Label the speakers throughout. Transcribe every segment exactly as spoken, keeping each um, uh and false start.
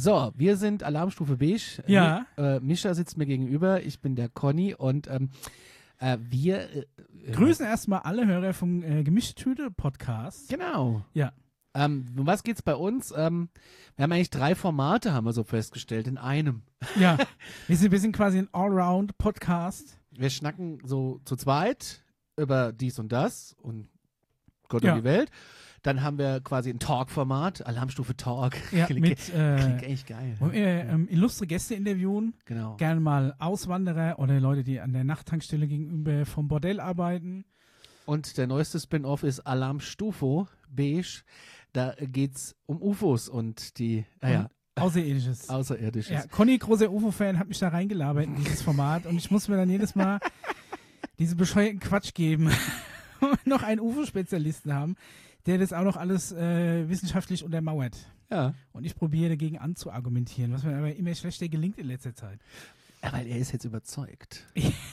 Speaker 1: So, wir sind Alarmstufe Beige.
Speaker 2: Ja.
Speaker 1: Äh, Mischa sitzt mir gegenüber, ich bin der Conny und ähm, äh, wir äh,
Speaker 2: grüßen erstmal alle Hörer vom äh, Gemischte Tüte Podcast.
Speaker 1: Genau.
Speaker 2: Ja.
Speaker 1: Ähm, um was geht's bei uns? Ähm, wir haben eigentlich drei Formate, haben wir so festgestellt, in einem.
Speaker 2: Ja, wir sind, wir sind quasi ein Allround-Podcast.
Speaker 1: Wir schnacken so zu zweit über dies und das und Gott
Speaker 2: Ja.
Speaker 1: und die Welt. Dann haben wir quasi ein Talk-Format, Alarmstufe Talk.
Speaker 2: Ja,
Speaker 1: Klingt-
Speaker 2: mit
Speaker 1: Klingt
Speaker 2: äh,
Speaker 1: echt geil.
Speaker 2: wollen wir, ähm, illustre Gäste interviewen.
Speaker 1: Genau.
Speaker 2: Gerne mal Auswanderer oder Leute, die an der Nachttankstelle gegenüber vom Bordell arbeiten.
Speaker 1: Und der neueste Spin-off ist Alarmstufe Beige. Da geht's um U F Os und die, naja,
Speaker 2: Außerirdisches.
Speaker 1: Außerirdisches.
Speaker 2: Ja, Conny, großer U F O-Fan, hat mich da reingelabert in dieses Format und ich muss mir dann jedes Mal diesen bescheuerten Quatsch geben und noch einen U F O-Spezialisten haben, der das auch noch alles äh, wissenschaftlich untermauert.
Speaker 1: Ja.
Speaker 2: Und ich probiere dagegen anzuargumentieren, was mir aber immer schlechter gelingt in letzter Zeit.
Speaker 1: Ja, weil er ist jetzt überzeugt.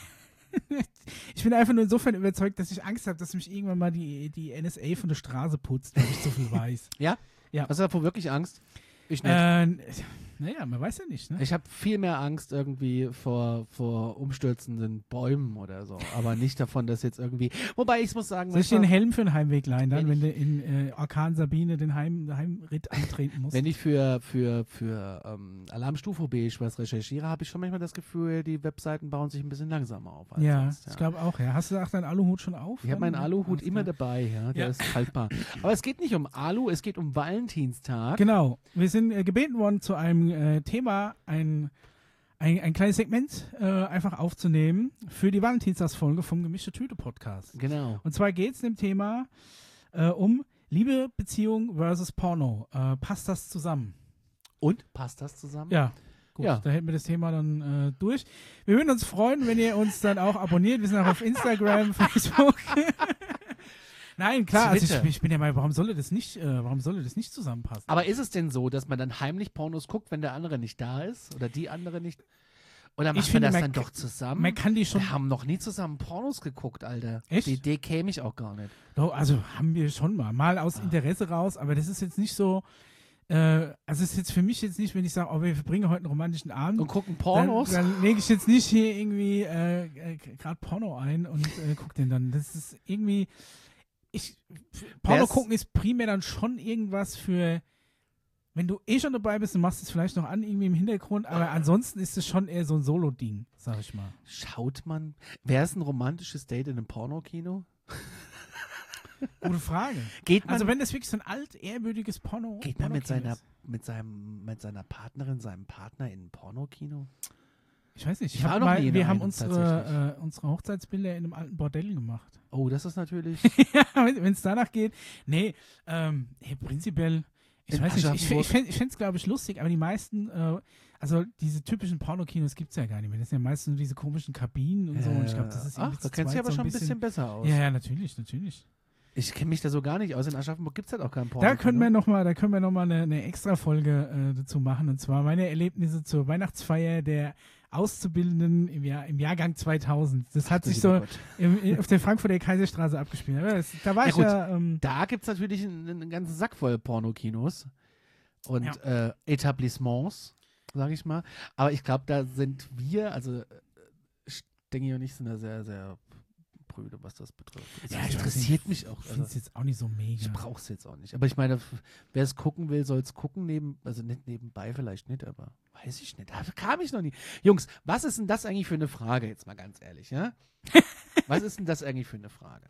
Speaker 2: Ich bin einfach nur insofern überzeugt, dass ich Angst habe, dass mich irgendwann mal die, die N S A von der Straße putzt, weil ich so viel weiß.
Speaker 1: Ja?
Speaker 2: Ja.
Speaker 1: Hast du davor wirklich Angst? Ich nicht.
Speaker 2: Äh, naja, man weiß ja nicht, ne?
Speaker 1: Ich habe viel mehr Angst irgendwie vor, vor umstürzenden Bäumen oder so, aber nicht davon, dass jetzt irgendwie, wobei ich muss sagen,
Speaker 2: Soll ich dir einen
Speaker 1: manchmal,
Speaker 2: Helm für den Heimweg leihen, dann,
Speaker 1: Wenn
Speaker 2: wenn du in äh, Orkan Sabine den Heim, Heimritt antreten musst?
Speaker 1: wenn ich für, für, für ähm, Alarmstufe Beige was recherchiere, habe ich schon manchmal das Gefühl, die Webseiten bauen sich ein bisschen langsamer auf als
Speaker 2: ja,
Speaker 1: sonst.
Speaker 2: ich glaube auch, ja. Hast du auch deinen Aluhut schon auf?
Speaker 1: Ich habe meinen
Speaker 2: Dann?
Speaker 1: Aluhut
Speaker 2: Alles
Speaker 1: immer
Speaker 2: klar.
Speaker 1: dabei, ja, der
Speaker 2: Ja.
Speaker 1: ist haltbar. Aber es geht nicht um Alu, es geht um Valentinstag.
Speaker 2: Genau. Wir sind äh, gebeten worden, zu einem äh, Thema ein, ein, ein kleines Segment äh, einfach aufzunehmen für die Valentinstagsfolge vom Gemischte Tüte Podcast.
Speaker 1: Genau.
Speaker 2: Und zwar geht es dem Thema äh, um Liebe, Beziehung versus Porno. Äh, passt das zusammen?
Speaker 1: Und passt das zusammen?
Speaker 2: Ja. Gut,
Speaker 1: Ja.
Speaker 2: da hätten wir das Thema dann äh, durch. Wir würden uns freuen, wenn ihr uns dann auch abonniert. Wir sind auch auf Instagram, Facebook. Nein, klar, also
Speaker 1: Twitter.
Speaker 2: ich, ich bin ja mal, warum soll das nicht, äh, warum soll das nicht zusammenpassen?
Speaker 1: Aber ist es denn so, dass man dann heimlich Pornos guckt, wenn der andere nicht da ist? Oder die andere nicht? Oder macht
Speaker 2: Ich finde,
Speaker 1: man das
Speaker 2: man
Speaker 1: dann
Speaker 2: k-
Speaker 1: doch zusammen?
Speaker 2: Man kann die schon,
Speaker 1: Wir haben noch nie zusammen Pornos geguckt, Alter.
Speaker 2: Echt?
Speaker 1: Die Idee käme ich auch gar nicht.
Speaker 2: doch, also haben wir schon mal, mal aus
Speaker 1: Ah.
Speaker 2: Interesse raus, aber das ist jetzt nicht so, äh, also es ist jetzt für mich jetzt nicht, wenn ich sage, oh, wir verbringen heute einen romantischen Abend.
Speaker 1: Und gucken Pornos?
Speaker 2: Dann, dann lege ich jetzt nicht hier irgendwie äh, äh, gerade Porno ein und äh, guck den dann. Das ist irgendwie, ich, Porno
Speaker 1: Wär's-
Speaker 2: gucken ist primär dann schon irgendwas für, wenn du eh schon dabei bist, dann machst du es vielleicht noch an, irgendwie im Hintergrund, aber ansonsten ist es schon eher so ein Solo-Ding, sag ich mal.
Speaker 1: Schaut man, wäre es ein romantisches Date in einem Pornokino?
Speaker 2: Gute Frage.
Speaker 1: Geht man,
Speaker 2: Also wenn das wirklich so ein alt, ehrwürdiges Porno
Speaker 1: geht man mit,
Speaker 2: Pornokino
Speaker 1: seiner,
Speaker 2: ist.
Speaker 1: mit, seinem, mit seiner Partnerin, seinem Partner in ein Pornokino?
Speaker 2: Ich weiß nicht,
Speaker 1: Ich
Speaker 2: ich
Speaker 1: war
Speaker 2: hab
Speaker 1: noch
Speaker 2: mal,
Speaker 1: nie in
Speaker 2: wir haben
Speaker 1: einem,
Speaker 2: unsere, äh, unsere Hochzeitsbilder in einem alten Bordell gemacht.
Speaker 1: Oh, das ist natürlich...
Speaker 2: Ja, wenn es danach geht. Nee, ähm, hey, prinzipiell, ich
Speaker 1: In
Speaker 2: weiß nicht, ich,
Speaker 1: Aschaffenburg.
Speaker 2: ich fände es, glaube ich, lustig, aber die meisten, äh, also diese typischen Pornokinos gibt es ja gar nicht mehr. Das sind ja meistens nur diese komischen Kabinen und so. Und ich glaube, das ist
Speaker 1: Ach,
Speaker 2: irgendwie
Speaker 1: da
Speaker 2: zu
Speaker 1: kennst du
Speaker 2: zweit
Speaker 1: aber
Speaker 2: so
Speaker 1: schon ein bisschen besser aus.
Speaker 2: Ja, ja, natürlich, natürlich.
Speaker 1: Ich kenne mich da so gar nicht aus. In Aschaffenburg gibt es halt auch keinen Porno.
Speaker 2: Da können wir noch mal, da können wir noch mal eine, eine extra Folge äh, dazu machen. Und zwar meine Erlebnisse zur Weihnachtsfeier der Auszubildenden im, Jahr, im Jahrgang zweitausend. Das hat sich so im, in, auf der Frankfurter Kaiserstraße abgespielt. Aber das, da war
Speaker 1: Ja,
Speaker 2: ich
Speaker 1: gut.
Speaker 2: ja. Ähm,
Speaker 1: Da gibt es natürlich einen, einen ganzen Sack voll Pornokinos und
Speaker 2: Ja.
Speaker 1: äh, Etablissements, sage ich mal. Aber ich glaube, da sind wir, also äh, Stengi und ich sind da sehr, sehr prüde, was das betrifft. Es
Speaker 2: Ja, ich weiß
Speaker 1: interessiert
Speaker 2: nicht,
Speaker 1: mich auch.
Speaker 2: ich finde es
Speaker 1: Also,
Speaker 2: jetzt auch nicht so mega.
Speaker 1: ich brauche es jetzt auch nicht. Aber ich meine, f- wer es gucken will, soll es gucken. Neben, also nicht nebenbei vielleicht nicht, aber weiß ich nicht. Da kam ich noch nie. Jungs, was ist denn das eigentlich für eine Frage, jetzt mal ganz ehrlich, ja? Was ist denn das eigentlich für eine Frage?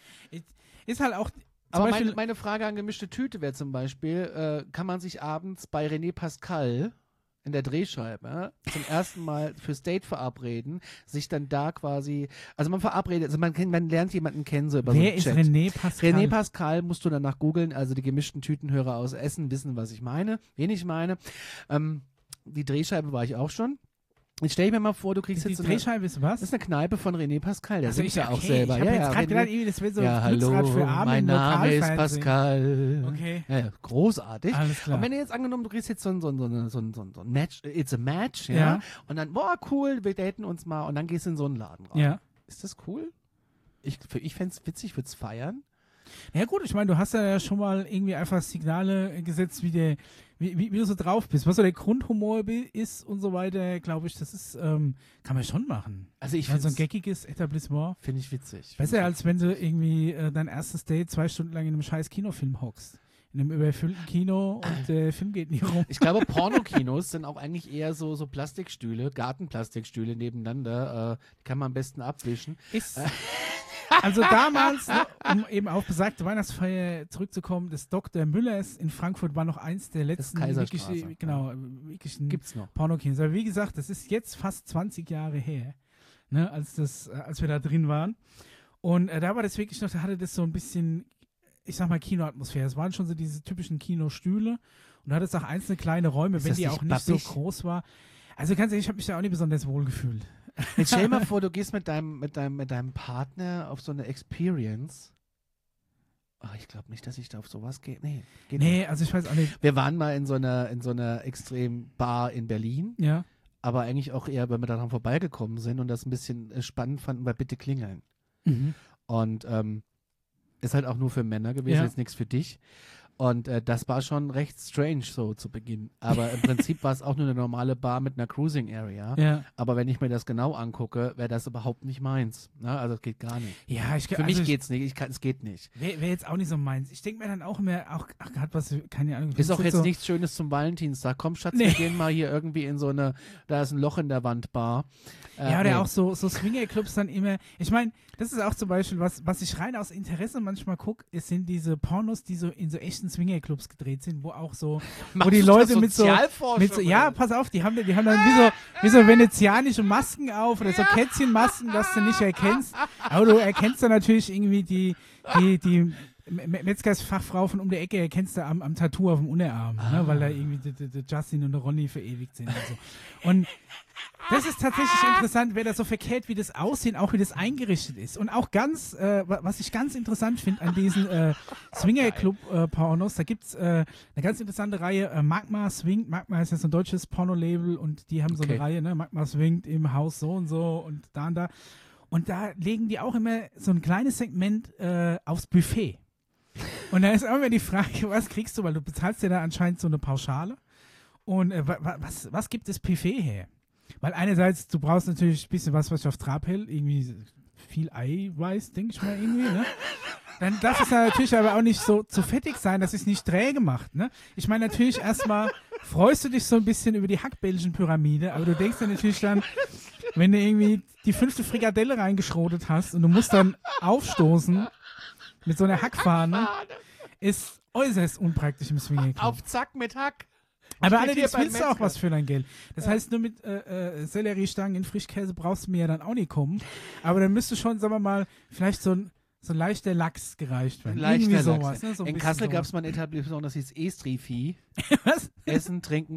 Speaker 2: Ist halt auch. Zum
Speaker 1: Aber
Speaker 2: Beispiel,
Speaker 1: meine, meine Frage an gemischte Tüte wäre zum Beispiel, äh, kann man sich abends bei René Pascal in der Drehscheibe zum ersten Mal fürs Date verabreden, sich dann da quasi, also man verabredet, also man, kennt, man lernt jemanden kennen so über
Speaker 2: wer
Speaker 1: so
Speaker 2: ist
Speaker 1: einen Chat.
Speaker 2: René Pascal?
Speaker 1: René Pascal musst du danach googeln, also die gemischten Tütenhörer aus Essen wissen, was ich meine, wen ich meine. Ähm, die Drehscheibe war ich auch schon. Jetzt stell ich mir mal vor, du kriegst
Speaker 2: die
Speaker 1: jetzt so eine,
Speaker 2: Drehscheibe ist was?
Speaker 1: das ist eine Kneipe von René Pascal, der
Speaker 2: Also
Speaker 1: singt
Speaker 2: ich,
Speaker 1: ja auch
Speaker 2: okay,
Speaker 1: selber.
Speaker 2: Ich habe
Speaker 1: ja,
Speaker 2: jetzt
Speaker 1: ja,
Speaker 2: gerade
Speaker 1: René-
Speaker 2: gedacht, irgendwie, das wäre so
Speaker 1: ja,
Speaker 2: ein Glücksrad
Speaker 1: hallo,
Speaker 2: für Arme
Speaker 1: mein
Speaker 2: im
Speaker 1: Name ist
Speaker 2: Lokalfernsehen.
Speaker 1: Pascal.
Speaker 2: Okay.
Speaker 1: Ja, ja, großartig.
Speaker 2: Alles klar.
Speaker 1: Und wenn ihr jetzt angenommen, du kriegst jetzt so ein, so ein, so ein, so ein, so ein, so ein Match, it's a match, ja?
Speaker 2: Ja.
Speaker 1: Und dann, boah, cool, wir daten uns mal und dann gehst du in so einen Laden rein.
Speaker 2: Ja.
Speaker 1: Ist das cool? Ich, für, ich fände es witzig, würde es feiern.
Speaker 2: Ja gut, ich meine, du hast ja schon mal irgendwie einfach Signale gesetzt, wie, der, wie, wie, wie du so drauf bist. Was so der Grundhumor bi- ist und so weiter, glaube ich, das ist, ähm, kann man schon machen.
Speaker 1: Also ich
Speaker 2: Ich meine, so ein
Speaker 1: finde
Speaker 2: geckiges Etablissement.
Speaker 1: find ich witzig.
Speaker 2: Besser
Speaker 1: Find ich
Speaker 2: als wenn du irgendwie äh, dein erstes Date zwei Stunden lang in einem scheiß Kinofilm hockst. In einem überfüllten Kino und der Film geht nie rum.
Speaker 1: Ich glaube, Pornokinos sind auch eigentlich eher so, so Plastikstühle, Gartenplastikstühle nebeneinander. Äh, die kann man am besten abwischen.
Speaker 2: Ist, also damals, ne, um eben auf besagte Weihnachtsfeier zurückzukommen, des Doktor Müllers in Frankfurt war noch eins der letzten
Speaker 1: Kaiserstraße,
Speaker 2: wirkliche, genau, wirklichen
Speaker 1: Gibt's noch.
Speaker 2: Pornokinos. Aber wie gesagt, das ist jetzt fast zwanzig Jahre her, ne, als, das, äh, als wir da drin waren. Und äh, da war das wirklich noch, da hatte das so ein bisschen, ich sag mal, Kinoatmosphäre. Es waren schon so diese typischen Kinostühle und da hat es auch einzelne kleine Räume,
Speaker 1: Ist
Speaker 2: wenn
Speaker 1: das
Speaker 2: die
Speaker 1: nicht
Speaker 2: auch nicht so
Speaker 1: babbig?
Speaker 2: groß war. Also ganz ehrlich, ich habe mich da auch nicht besonders wohl gefühlt.
Speaker 1: Jetzt stell dir mal vor, du gehst mit deinem, mit deinem, mit deinem Partner auf so eine Experience. Ach, ich glaube nicht, dass ich da auf sowas gehe. Nee, geht nicht.
Speaker 2: Nee, also ich weiß auch nicht.
Speaker 1: Wir waren mal in so einer, in so einer Extrem-Bar in Berlin,
Speaker 2: Ja.
Speaker 1: aber eigentlich auch eher, weil wir daran vorbeigekommen sind und das ein bisschen äh, spannend fanden, bei Bitte klingeln.
Speaker 2: Mhm.
Speaker 1: Und ähm, ist halt auch nur für Männer gewesen,
Speaker 2: Ja.
Speaker 1: jetzt nichts für dich. Und äh, das war schon recht strange so zu Beginn. Aber im Prinzip war es auch nur eine normale Bar mit einer Cruising Area.
Speaker 2: Ja.
Speaker 1: Aber wenn ich mir das genau angucke, wäre das überhaupt nicht meins. Ne? Also es geht gar nicht.
Speaker 2: Ja, ich
Speaker 1: Für
Speaker 2: also
Speaker 1: mich
Speaker 2: ich,
Speaker 1: geht's nicht. Ich kann, es geht nicht.
Speaker 2: Wäre wär jetzt auch nicht so meins. Ich denke mir dann auch immer, auch, ach Gott, was, keine Ahnung.
Speaker 1: Ist
Speaker 2: das
Speaker 1: auch jetzt
Speaker 2: so,
Speaker 1: nichts Schönes zum Valentinstag. Komm, Schatz,
Speaker 2: Nee.
Speaker 1: wir gehen mal hier irgendwie in so eine, da ist ein Loch in der Wand Bar. Äh,
Speaker 2: Ja, oder
Speaker 1: nee.
Speaker 2: auch so, so Swingerclubs dann immer. Ich meine, das ist auch zum Beispiel, was, was ich rein aus Interesse manchmal gucke, es sind diese Pornos, die so in so echten Swingerclubs gedreht sind, wo auch so, wo
Speaker 1: Machst
Speaker 2: die
Speaker 1: du
Speaker 2: Leute
Speaker 1: da
Speaker 2: mit so,
Speaker 1: Sozialforschung,
Speaker 2: mit so, ja,
Speaker 1: oder?
Speaker 2: pass auf, die haben, die haben dann wie so, wie so venezianische Masken auf oder so Kätzchenmasken, dass du nicht erkennst. Aber du erkennst dann natürlich irgendwie die, die, die Me- Metzgersfachfrau von um der Ecke erkennst du am, am Tattoo auf dem Unterarm,
Speaker 1: Ah.
Speaker 2: ne, weil da irgendwie die, die, die Justin und der Ronny verewigt sind und so. Und das ist tatsächlich interessant, wer das so verkehrt, wie das aussehen, auch wie das eingerichtet ist. Und auch ganz, äh, wa- was ich ganz interessant finde an diesen äh, Swinger-Club-Pornos, da gibt es äh, eine ganz interessante Reihe, äh, Magma Swingt. Magma ist jetzt ein deutsches Porno-Label und die haben so
Speaker 1: Okay.
Speaker 2: eine Reihe, ne? Magma Swingt im Haus so und so und da und da. Und da legen die auch immer so ein kleines Segment äh, aufs Buffet. Und da ist auch immer die Frage, was kriegst du, weil du bezahlst ja da anscheinend so eine Pauschale. Und äh, wa- wa- was, was gibt das Buffet her? Weil einerseits, du brauchst natürlich ein bisschen was, was dich auf Trab hält, irgendwie viel Eiweiß, denke ich mal irgendwie, ne? Dann darf es ja natürlich aber auch nicht so zu fettig sein, dass es nicht träge macht, ne? Ich meine, natürlich erstmal freust du dich so ein bisschen über die Hackbällchen-Pyramide, aber du denkst dann natürlich dann, wenn du irgendwie die fünfte Frikadelle reingeschrotet hast und du musst dann aufstoßen mit so einer Hackfahne, ist äußerst unpraktisch im Swingerclub.
Speaker 1: Auf Zack mit Hack.
Speaker 2: Aber
Speaker 1: Steht
Speaker 2: allerdings
Speaker 1: hier beim
Speaker 2: willst du auch
Speaker 1: Metzger.
Speaker 2: was für dein Geld. Das heißt, nur mit äh, äh, Selleriestangen in Frischkäse brauchst du mir ja dann auch nicht kommen. Aber dann müsste schon, sagen wir mal, vielleicht so ein, so ein leichter Lachs gereicht werden.
Speaker 1: Leichter
Speaker 2: Irgendwie
Speaker 1: Lachs.
Speaker 2: sowas. Ne? So ein
Speaker 1: In
Speaker 2: bisschen
Speaker 1: Kassel
Speaker 2: sowas.
Speaker 1: gab es mal ein Etablissement, das hieß Estrifi.
Speaker 2: Was?
Speaker 1: Essen, trinken.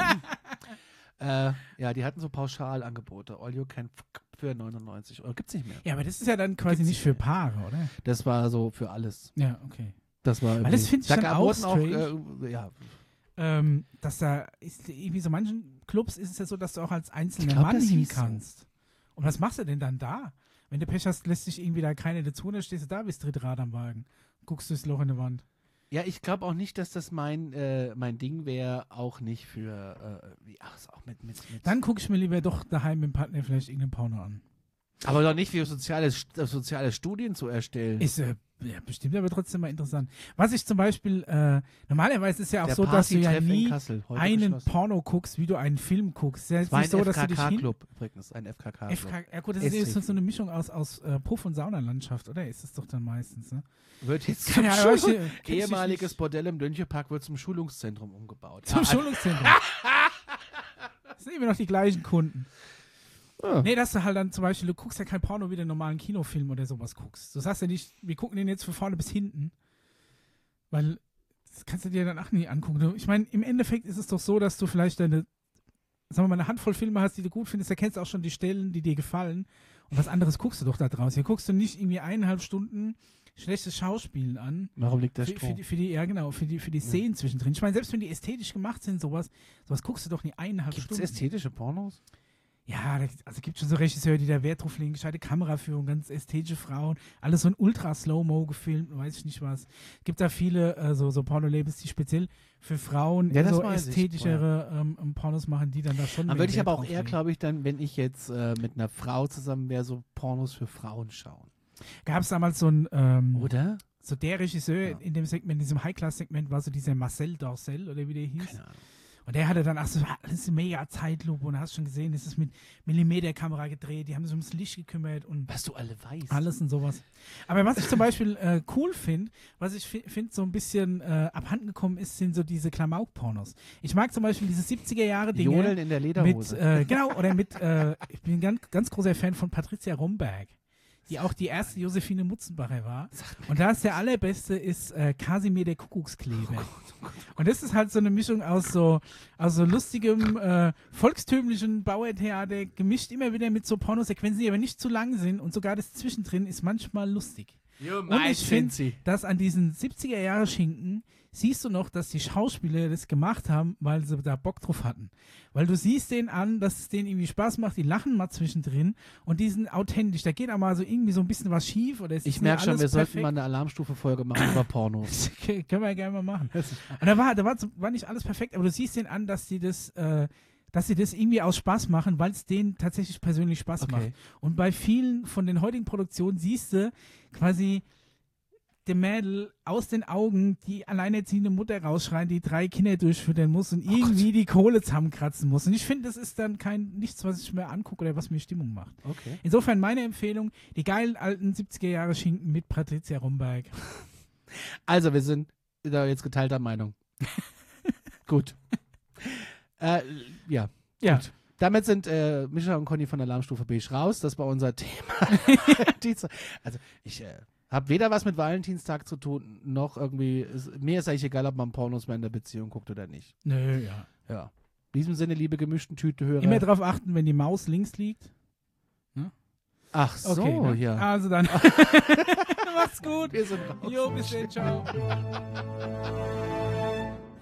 Speaker 1: äh, ja, die hatten so Pauschalangebote. All you can f- für neunundneunzig Euro. Gibt's nicht mehr.
Speaker 2: Ja, aber das ist ja dann quasi
Speaker 1: Gibt's
Speaker 2: nicht für
Speaker 1: nicht
Speaker 2: Paare, oder?
Speaker 1: Das war so für alles.
Speaker 2: Ja, okay.
Speaker 1: Das war
Speaker 2: Weil das
Speaker 1: irgendwie-
Speaker 2: finde ich
Speaker 1: da
Speaker 2: dann
Speaker 1: gab-
Speaker 2: auch
Speaker 1: wurden auch
Speaker 2: strange.
Speaker 1: äh, ja,
Speaker 2: Ähm, dass da ist irgendwie so manchen Clubs ist es ja so, dass du auch als einzelner
Speaker 1: glaub,
Speaker 2: Mann
Speaker 1: das
Speaker 2: hin
Speaker 1: hieß so.
Speaker 2: kannst. Und was machst du denn dann da? Wenn du Pech hast, lässt sich irgendwie da keiner dazu, dann stehst du da, bist dritte Rad am Wagen. Guckst durchs Loch in der Wand.
Speaker 1: ja, ich glaube auch nicht, dass das mein, äh, mein Ding wäre. Auch nicht für. Äh, wie- ach, ist auch mit, mit, mit.
Speaker 2: Dann gucke ich mir lieber doch daheim mit dem Partner vielleicht irgendeinen Porno an.
Speaker 1: Aber doch nicht für soziale, soziale Studien zu erstellen.
Speaker 2: Ist äh, ja, bestimmt aber trotzdem mal interessant. Was ich zum Beispiel, äh, normalerweise ist ja auch
Speaker 1: Der
Speaker 2: so, dass du ja
Speaker 1: Party-Treff in
Speaker 2: nie
Speaker 1: Kassel, heute
Speaker 2: einen
Speaker 1: geschlossen.
Speaker 2: Porno guckst, wie du einen Film guckst. Es ist ja
Speaker 1: Das war ein
Speaker 2: nicht so, dass du dich hin...
Speaker 1: F K K-Club übrigens, ein F K K-Club.
Speaker 2: F K, ja gut, das ist
Speaker 1: Estrich.
Speaker 2: jetzt so eine Mischung aus, aus äh, Puff- und Saunalandschaft, oder? Ist es doch dann meistens, ne?
Speaker 1: Wird jetzt
Speaker 2: Keine
Speaker 1: zum
Speaker 2: Ahnung,
Speaker 1: Schul-
Speaker 2: ich- kenn ich
Speaker 1: ehemaliges
Speaker 2: nicht.
Speaker 1: Bordell im Dönchepark wird zum Schulungszentrum umgebaut.
Speaker 2: Zum
Speaker 1: Ja,
Speaker 2: Schulungszentrum. Das sind immer noch die gleichen Kunden.
Speaker 1: ah.
Speaker 2: Nee, dass du halt dann zum Beispiel, du guckst ja kein Porno wie den normalen Kinofilm oder sowas guckst. Du sagst ja nicht, wir gucken den jetzt von vorne bis hinten. Weil, das kannst du dir dann auch nie angucken. Du, ich meine, im Endeffekt ist es doch so, dass du vielleicht deine, sagen wir mal, eine Handvoll Filme hast, die du gut findest, da kennst du auch schon die Stellen, die dir gefallen. Und was anderes guckst du doch da draußen. Hier guckst du nicht irgendwie eineinhalb Stunden schlechtes Schauspielen an.
Speaker 1: Warum liegt der
Speaker 2: Für, für,
Speaker 1: Strom?
Speaker 2: die, für die, ja genau, für die, für die Szenen zwischendrin. Ich meine, selbst wenn die ästhetisch gemacht sind, sowas, sowas guckst du doch nie eineinhalb
Speaker 1: Gibt es
Speaker 2: Stunden.
Speaker 1: ästhetische Pornos?
Speaker 2: Ja, da, also gibt schon so Regisseure, die da Wert drauf legen, gescheite Kameraführung, ganz ästhetische Frauen, alles so in ultra-Slow-Mo gefilmt, weiß ich nicht was. Gibt da viele äh, so, so Porno-Labels, die speziell für Frauen
Speaker 1: Ja, das
Speaker 2: so
Speaker 1: weiß ich,
Speaker 2: ästhetischere ähm, Pornos machen, die dann da schon
Speaker 1: Dann
Speaker 2: mehr
Speaker 1: würde ich
Speaker 2: Wert
Speaker 1: aber auch
Speaker 2: drauf
Speaker 1: eher,
Speaker 2: legen.
Speaker 1: glaube ich, dann, wenn ich jetzt äh, mit einer Frau zusammen wäre, so Pornos für Frauen schauen.
Speaker 2: Gab es damals so ein, ähm,
Speaker 1: Oder?
Speaker 2: so der Regisseur
Speaker 1: Ja.
Speaker 2: in dem Segment, in diesem High-Class-Segment war so dieser Marcel Dorcel, oder wie der hieß.
Speaker 1: Keine Ahnung.
Speaker 2: Und der hatte dann, ach so, alles mega Zeitlupe und hast schon gesehen, es ist mit Millimeterkamera gedreht, die haben sich ums Licht gekümmert und
Speaker 1: Was du alle weißt.
Speaker 2: alles und sowas. Aber was ich zum Beispiel äh, cool finde, was ich fi- finde so ein bisschen äh, abhanden gekommen ist, sind so diese Klamauk-Pornos. Ich mag zum Beispiel diese siebziger Jahre Dinge
Speaker 1: Jodeln in der
Speaker 2: mit,
Speaker 1: Lederhose.
Speaker 2: äh, genau, oder mit, äh, ich bin ein ganz, ganz großer Fan von Patricia Romberg, die auch die erste Josephine Mutzenbacher war. Und da ist der allerbeste ist äh, Kasimir der Kuckuckskleber. Und das ist halt so eine Mischung aus so, aus so lustigem, äh, volkstümlichen Bauertheater, gemischt immer wieder mit so Pornosequenzen, die aber nicht zu lang sind und sogar das Zwischendrin ist manchmal lustig. Und ich finde, dass an diesen siebziger Jahre Schinken siehst du noch, dass die Schauspieler das gemacht haben, weil sie da Bock drauf hatten. Weil du siehst denen an, dass es denen irgendwie Spaß macht, die lachen mal zwischendrin und die sind authentisch. Da geht auch mal so irgendwie so ein bisschen was schief oder es
Speaker 1: Ich
Speaker 2: ist
Speaker 1: merke
Speaker 2: nicht
Speaker 1: schon, wir
Speaker 2: alles
Speaker 1: sollten
Speaker 2: perfekt.
Speaker 1: mal eine Alarmstufe-Folge machen über Pornos.
Speaker 2: Okay, können wir gerne mal machen. Und da war, da war, war nicht alles perfekt, aber du siehst denen an, dass sie das, äh, dass sie das irgendwie aus Spaß machen, weil es denen tatsächlich persönlich Spaß
Speaker 1: Okay.
Speaker 2: macht. Und bei vielen von den heutigen Produktionen siehst du quasi dem Mädel aus den Augen die alleinerziehende Mutter rausschreien, die drei Kinder durchfüttern muss und irgendwie die Kohle zusammenkratzen muss. Und ich finde, das ist dann kein nichts, was ich mir angucke oder was mir Stimmung macht.
Speaker 1: Okay.
Speaker 2: Insofern meine Empfehlung, die geilen alten siebziger Jahre Schinken mit Patricia Romberg.
Speaker 1: Also, wir sind da jetzt geteilter Meinung. Gut. Äh, ja.
Speaker 2: Ja.
Speaker 1: Gut. Damit sind äh, Mischa und Conny von Alarmstufe B raus. Das war unser Thema. Diese- also, ich äh, habe weder was mit Valentinstag zu tun, noch irgendwie. Ist, mir ist eigentlich egal, ob man Pornos mehr in der Beziehung guckt oder nicht.
Speaker 2: Nö, ja.
Speaker 1: Ja. In diesem Sinne, liebe gemischten Tüte-Hörer.
Speaker 2: Immer darauf achten, wenn die Maus links liegt.
Speaker 1: Ach so,
Speaker 2: Okay, ne?
Speaker 1: ja.
Speaker 2: Also dann. Macht's gut.
Speaker 1: Wir sind raus.
Speaker 2: Jo, bis dann. Ciao.